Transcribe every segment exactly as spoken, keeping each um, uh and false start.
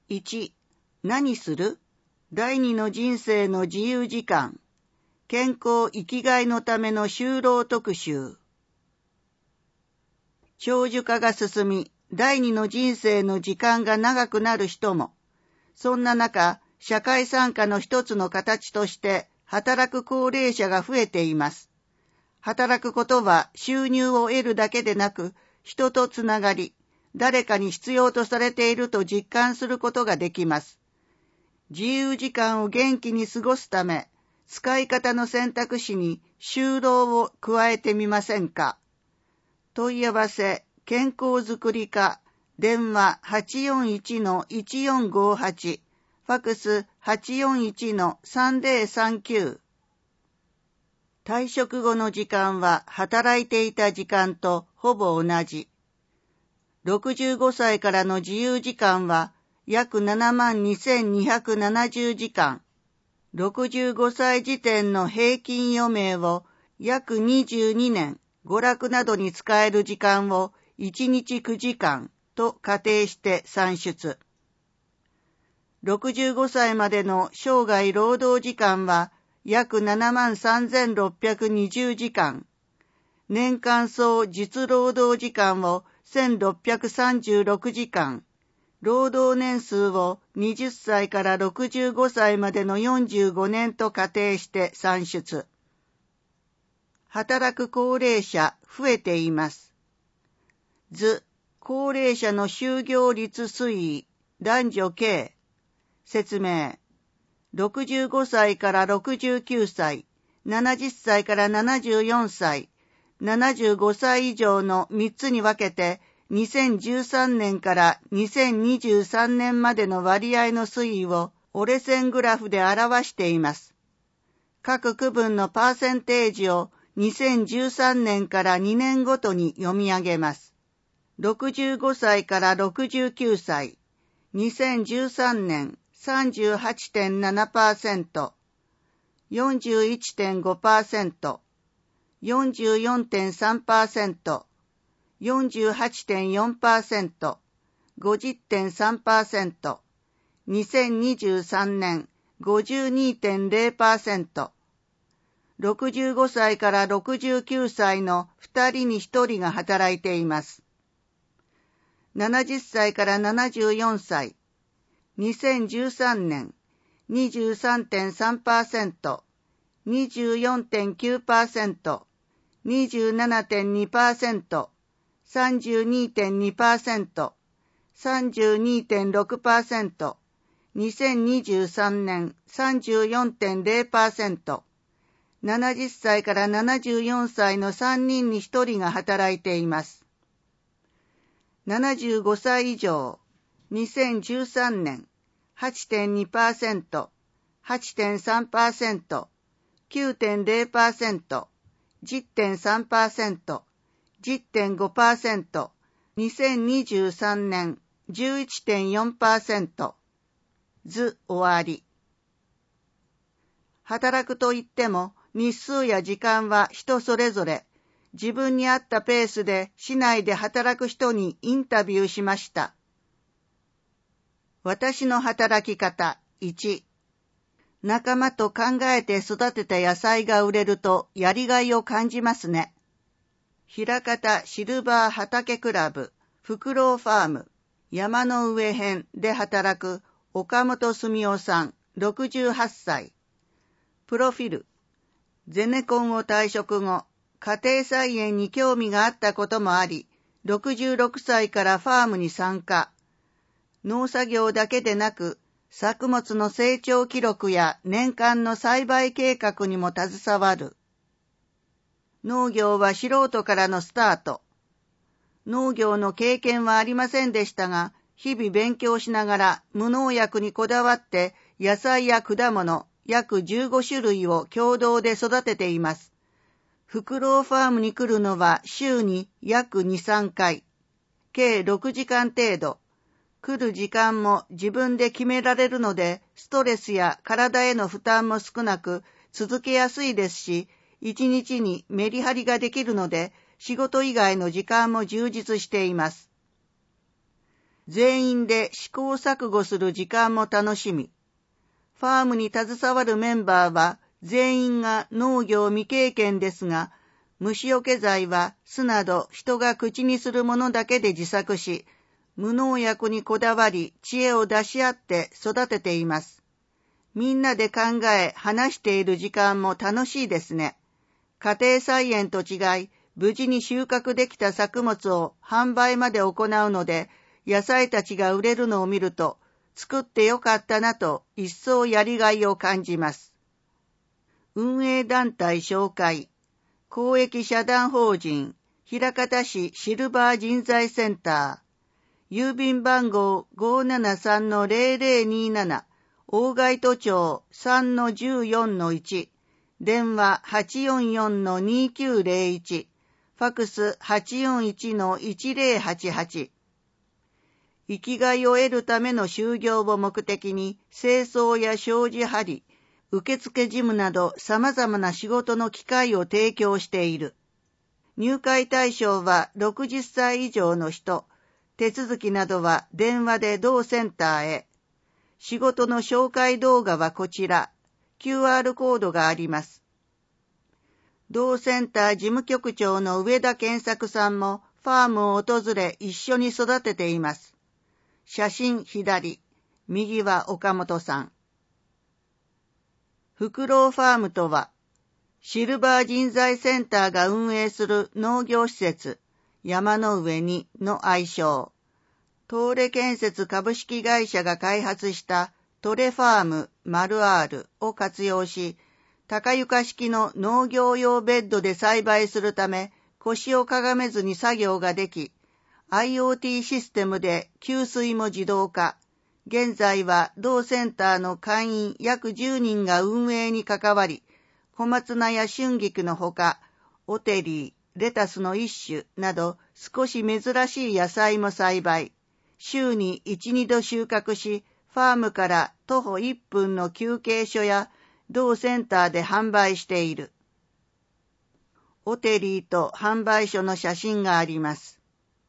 いち、何する？第二の人生の自由時間。健康生きがいのための就労特集。長寿化が進み、第二の人生の時間が長くなる人も、そんな中、社会参加の一つの形として、働く高齢者が増えています。働くことは収入を得るだけでなく、人とつながり、誰かに必要とされていると実感することができます。自由時間を元気に過ごすため、使い方の選択肢に就労を加えてみませんか？問い合わせ、健康づくり課、電話 はちよんいちのいちよんごはち、ファクス はちよんいちのさんぜろさんきゅう。退職後の時間は働いていた時間とほぼ同じ。ろくじゅうごさいからの自由時間は約ななまんにせんにひゃくななじゅうじかん。ろくじゅうごさい時点の平均余命を約にじゅうにねん、娯楽などに使える時間をいちにちくじかんと仮定して算出。ろくじゅうごさいまでの生涯労働時間は約ななまんさんぜんろっぴゃくにじゅうじかん。年間総実労働時間をせんろっぴゃくさんじゅうろくじかん。労働年数をはたちからろくじゅうごさいまでのよんじゅうごねんと仮定して算出。働く高齢者増えています。図、高齢者の就業率推移、男女系。説明。ろくじゅうごさいからろくじゅうきゅうさい、ななじゅっさいからななじゅうよんさい、ななじゅうごさい以上のみっつに分けて、にせんじゅうさんねんからにせんにじゅうさんねんまでの割合の推移を折れ線グラフで表しています。各区分のパーセンテージをにせんじゅうさんねんからにねんごとに読み上げます。ろくじゅうごさいからろくじゅうきゅうさい、にせんじゅうさんねん さんじゅうはちてんななパーセント、よんじゅういちてんごパーセント、よんじゅうよんてんさんパーセント、よんじゅうはちてんよんパーセント、ごじゅってんさんパーセント、にせんにじゅうさんねん ごじゅうにてんぜろパーセント、ろくじゅうごさいからろくじゅうきゅうさいのふたりにひとりが働いています。ななじゅっさいからななじゅうよんさい、にせんじゅうさんねん にじゅうさんてんさんパーセント、にじゅうよんてんきゅうパーセント、にじゅうななてんにパーセント、さんじゅうにてんにパーセント、さんじゅうにてんろくパーセント、にせんにじゅうさんねん さんじゅうよんてんぜろパーセント、ななじゅっさいからななじゅうよんさいのさんにんにひとりが働いています。ななじゅうごさい以上、にせんじゅうさんねん はちてんにパーセント、はちてんさんパーセント、きゅうてんぜろパーセント、じゅってんさんパーセント、じゅってんごパーセント、にせんにじゅうさんねん じゅういちてんよんパーセント。図終わり。働くといっても日数や時間は人それぞれ、自分に合ったペースで市内で働く人にインタビューしました。私の働き方いち、仲間と考えて育てた野菜が売れるとやりがいを感じますね。枚方シルバー畑クラブ、フクロウファーム、山の上編で働く岡本澄夫さん、ろくじゅうはっさい。プロフィル、ゼネコンを退職後、家庭菜園に興味があったこともあり、ろくじゅうろくさいからファームに参加。農作業だけでなく、作物の成長記録や年間の栽培計画にも携わる。農業は素人からのスタート。農業の経験はありませんでしたが、日々勉強しながら無農薬にこだわって野菜や果物約じゅうごしゅるいを共同で育てています。フクロウファームに来るのは週に約に、さんかい。計ろくじかん程度。来る時間も自分で決められるので、ストレスや体への負担も少なく続けやすいですし、一日にメリハリができるので、仕事以外の時間も充実しています。 全員で試行錯誤する時間も楽しみ、ファームに携わるメンバーは全員が農業未経験ですが、虫除け剤は巣など人が口にするものだけで自作し、無農薬にこだわり知恵を出し合って育てています。みんなで考え話している時間も楽しいですね。家庭菜園と違い、無事に収穫できた作物を販売まで行うので、野菜たちが売れるのを見ると、作ってよかったなと一層やりがいを感じます。運営団体紹介。公益社団法人、枚方市シルバー人材センター。郵便番号 ごーななさんのぜろぜろにーなな、大貝都町 さんのじゅうよんのいち、電話 はちよんよんのにきゅうぜろいち、ファクス はちよんいちのいちぜろはちはち。生きがいを得るための就業を目的に、清掃や障子張り、受付事務など様々な仕事の機会を提供している。入会対象はろくじゅっさい以上の人、手続きなどは電話で同センターへ。仕事の紹介動画はこちら、キューアール コードがあります。同センター事務局長の上田健作さんもファームを訪れ一緒に育てています。写真左、右は岡本さん。フクロウファームとは、シルバー人材センターが運営する農業施設、山の上にの愛称。東レ建設株式会社が開発したトレファーム ○R を活用し、高床式の農業用ベッドで栽培するため腰をかがめずに作業ができ、IoT システムで給水も自動化。現在は同センターの会員約じゅうにんが運営に関わり、小松菜や春菊のほか、オテリー、レタスの一種など少し珍しい野菜も栽培。週にいち、にど収穫し、ファームから徒歩いっぷんの休憩所や同センターで販売している。オテリーと販売所の写真があります。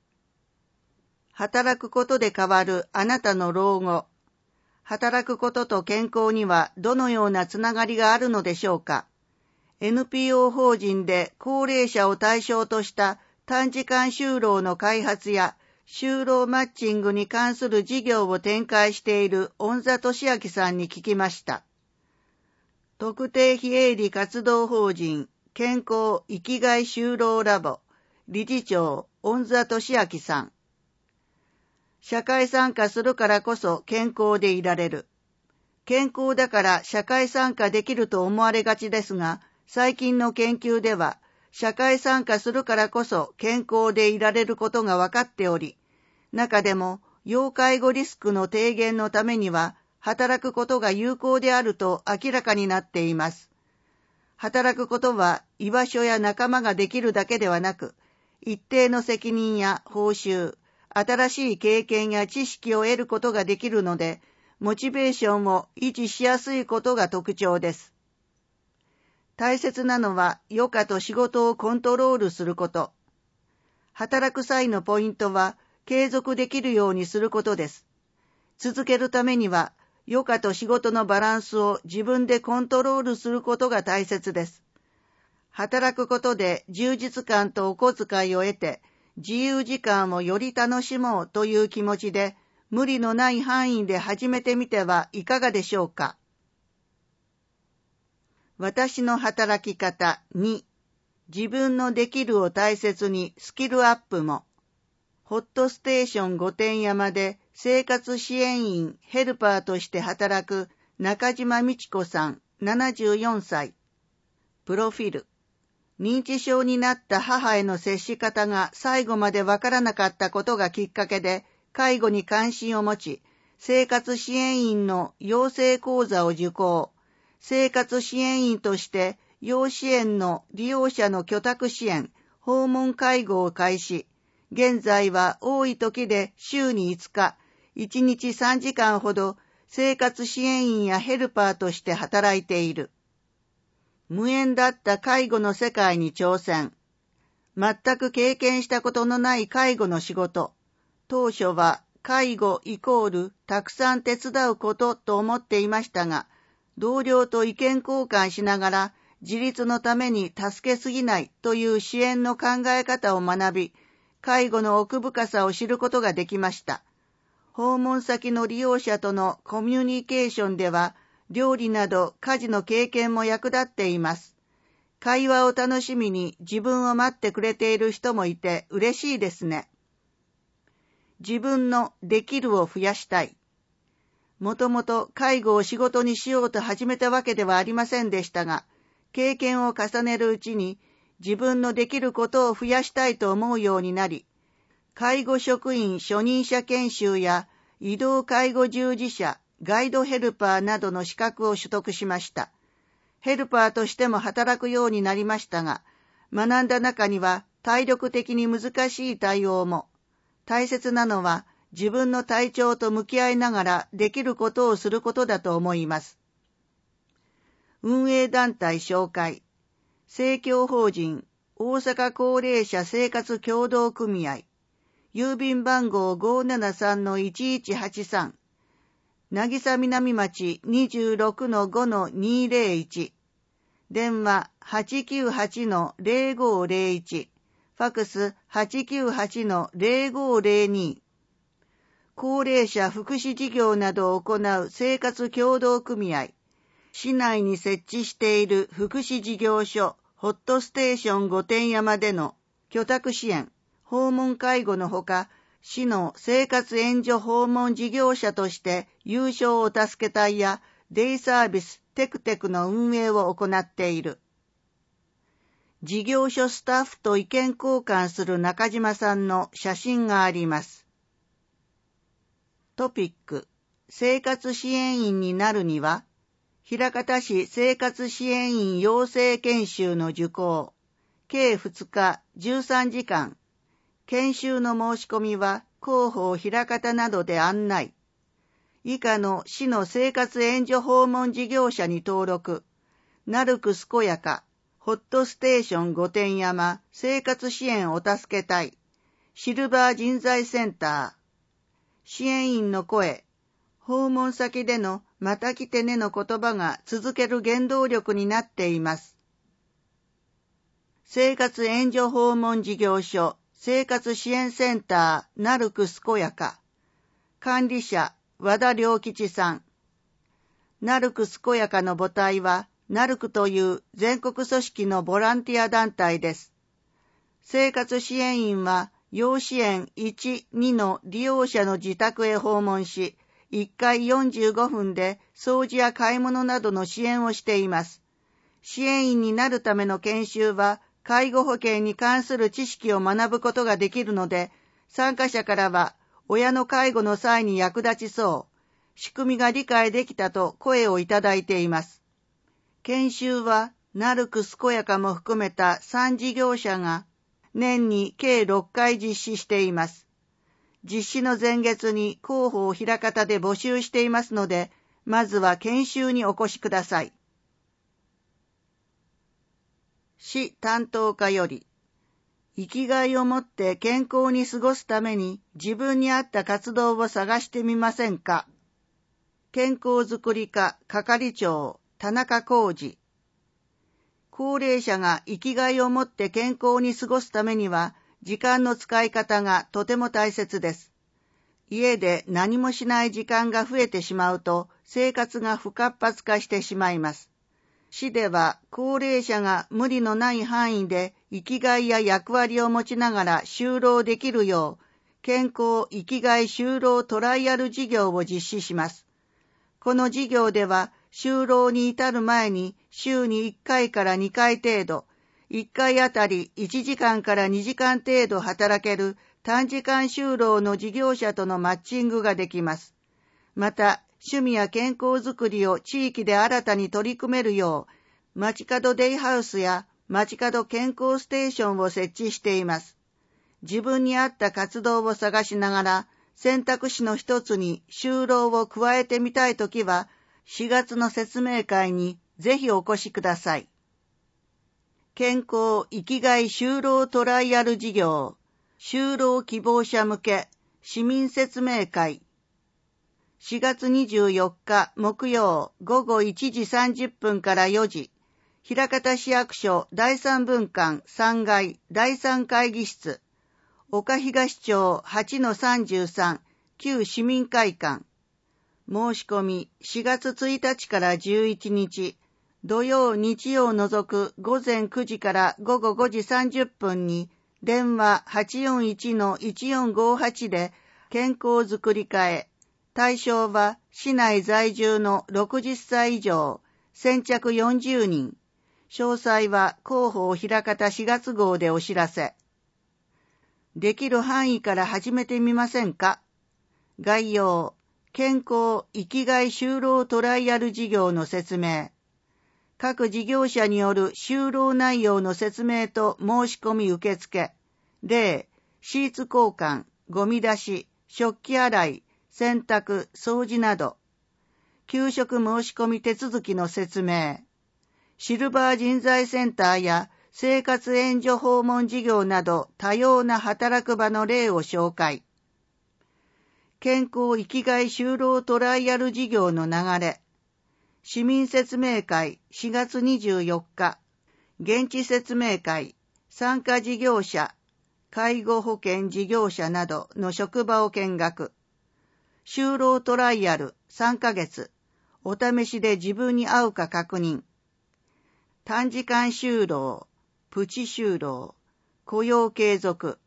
働くことで変わるあなたの老後。働くことと健康にはどのようなつながりがあるのでしょうか。エヌピーオー 法人で高齢者を対象とした短時間就労の開発や就労マッチングに関する事業を展開している恩座俊明さんに聞きました。特定非営利活動法人健康生きがい就労ラボ理事長恩座俊明さん。社会参加するからこそ健康でいられる。健康だから社会参加できると思われがちですが、最近の研究では、社会参加するからこそ健康でいられることが分かっており、中でも要介護リスクの低減のためには、働くことが有効であると明らかになっています。働くことは居場所や仲間ができるだけではなく、一定の責任や報酬、新しい経験や知識を得ることができるので、モチベーションを維持しやすいことが特徴です。大切なのは余暇と仕事をコントロールすること。働く際のポイントは継続できるようにすることです。続けるためには余暇と仕事のバランスを自分でコントロールすることが大切です。働くことで充実感とお小遣いを得て、自由時間をより楽しもうという気持ちで、無理のない範囲で始めてみてはいかがでしょうか。私の働き方に、自分のできるを大切にスキルアップも。ホットステーション御殿山で生活支援員ヘルパーとして働く中島美智子さんななじゅうよんさい。プロフィル。認知症になった母への接し方が最後までわからなかったことがきっかけで介護に関心を持ち、生活支援員の養成講座を受講。生活支援員として要支援の利用者の居宅支援、訪問介護を開始。現在は多い時で週にいつか、いちにちさんじかんほど生活支援員やヘルパーとして働いている。無縁だった介護の世界に挑戦。全く経験したことのない介護の仕事。当初は介護イコールたくさん手伝うことと思っていましたが、同僚と意見交換しながら自立のために助けすぎないという支援の考え方を学び、介護の奥深さを知ることができました。訪問先の利用者とのコミュニケーションでは、料理など家事の経験も役立っています。会話を楽しみに自分を待ってくれている人もいて嬉しいですね。自分のできるを増やしたい。もともと介護を仕事にしようと始めたわけではありませんでしたが、経験を重ねるうちに自分のできることを増やしたいと思うようになり、介護職員初任者研修や移動介護従事者、ガイドヘルパーなどの資格を取得しました。ヘルパーとしても働くようになりましたが、学んだ中には体力的に難しい対応も、大切なのは自分の体調と向き合いながらできることをすることだと思います。運営団体紹介。政教法人大阪高齢者生活協同組合。郵便番号 ごーななさんのいちいちはちさん。渚南町 にじゅうろくのごのにぜろいち。電話 はちきゅうはちのぜろごぜろいち。ファクス はちきゅうはちのぜろごぜろに。高齢者福祉事業などを行う生活協同組合。市内に設置している福祉事業所ホットステーション御殿山での居宅支援、訪問介護のほか、市の生活援助訪問事業者として有償お助け隊やデイサービステクテクの運営を行っている。事業所スタッフと意見交換する中島さんの写真があります。トピック、生活支援員になるには、枚方市生活支援員養成研修の受講、計ふつかじゅうさんじかん、研修の申し込みは広報枚方などで案内。以下の市の生活援助訪問事業者に登録、なるくすこやか、ホットステーション御殿山生活支援お助け隊、シルバー人材センター、支援員の声、訪問先でのまた来てねの言葉が続ける原動力になっています。生活援助訪問事業所生活支援センターなるくすこやか、管理者和田良吉さん。なるくすこやかの母体はなるくという全国組織のボランティア団体です。生活支援員は要支援いち、にの利用者の自宅へ訪問し、いっかいよんじゅうごふんで掃除や買い物などの支援をしています。支援員になるための研修は、介護保険に関する知識を学ぶことができるので、参加者からは、親の介護の際に役立ちそう、仕組みが理解できたと声をいただいています。研修は、なるくすこやかも含めたさん事業者が、年に計ろっかい実施しています。実施の前月に広報枚方で募集していますので、まずは研修にお越しください。市担当課より、生きがいを持って健康に過ごすために自分に合った活動を探してみませんか。健康づくり課係長田中浩二。高齢者が生きがいを持って健康に過ごすためには、時間の使い方がとても大切です。家で何もしない時間が増えてしまうと、生活が不活発化してしまいます。市では高齢者が無理のない範囲で生きがいや役割を持ちながら就労できるよう、健康生きがい就労トライアル事業を実施します。この事業では、就労に至る前に週にいっかいからにかい程度、いっかいあたりいちじかんからにじかん程度働ける短時間就労の事業者とのマッチングができます。また、趣味や健康づくりを地域で新たに取り組めるよう、街角デイハウスや街角健康ステーションを設置しています。自分に合った活動を探しながら、選択肢の一つに就労を加えてみたいときは、しがつの説明会にぜひお越しください。健康生きがい就労トライアル事業、就労希望者向け、 市民説明会。しがつにじゅうよっか木曜ごごいちじさんじゅっぷんからよじ、枚方市役所だいさんぶんかんさんがいだいさん会議室、岡東町 はちのさんじゅうさん 旧市民会館。申し込みしがつついたちからじゅういちにち、土曜日曜除くごぜんくじからごごごじさんじゅっぷんに電話 はちよんいちのいちよんごはち で健康づくり会。対象は市内在住のろくじゅっさい以上、先着よんじゅうにん。詳細は広報枚方しがつ号でお知らせ。できる範囲から始めてみませんか？概要、健康生きがい就労トライアル事業の説明。各事業者による就労内容の説明と申し込み受付。例、シーツ交換、ゴミ出し、食器洗い、洗濯、掃除など。給食申し込み手続きの説明。シルバー人材センターや生活援助訪問事業など多様な働く場の例を紹介。健康生きがい就労トライアル事業の流れ。市民説明会しがつにじゅうよっか。現地説明会、参加事業者、介護保険事業者などの職場を見学。就労トライアルさんかげつ。お試しで自分に合うか確認。短時間就労、プチ就労、雇用継続。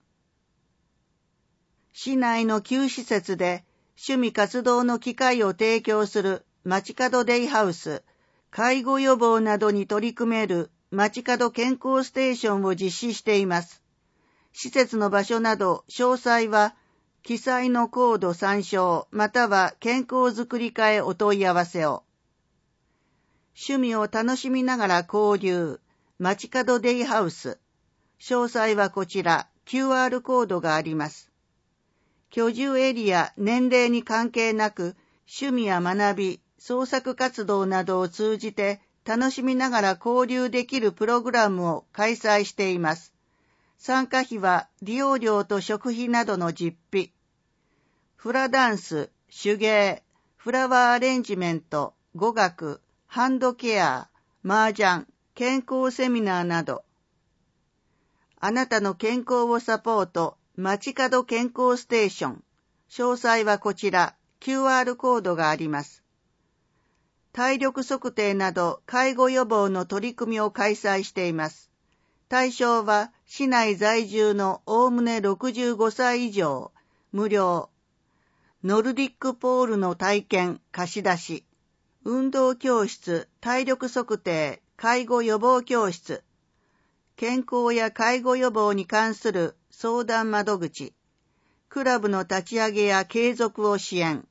市内のきゅう施設で趣味活動の機会を提供する街角デイハウス、介護予防などに取り組める街角健康ステーションを実施しています。施設の場所など詳細は記載のコード参照または健康づくり課へお問い合わせを。趣味を楽しみながら交流、街角デイハウス。詳細はこちら キューアール コードがあります。居住エリア、年齢に関係なく、趣味や学び、創作活動などを通じて楽しみながら交流できるプログラムを開催しています。参加費は利用料と食費などの実費。フラダンス、手芸、フラワーアレンジメント、語学、ハンドケア、麻雀、健康セミナーなど。あなたの健康をサポート、街角健康ステーション。詳細はこちら、キューアール コードがあります。体力測定など介護予防の取り組みを開催しています。対象は市内在住のおおむねろくじゅうごさい以上、無料。ノルディックポールの体験、貸し出し。運動教室、体力測定、介護予防教室。健康や介護予防に関する相談窓口。クラブの立ち上げや継続を支援。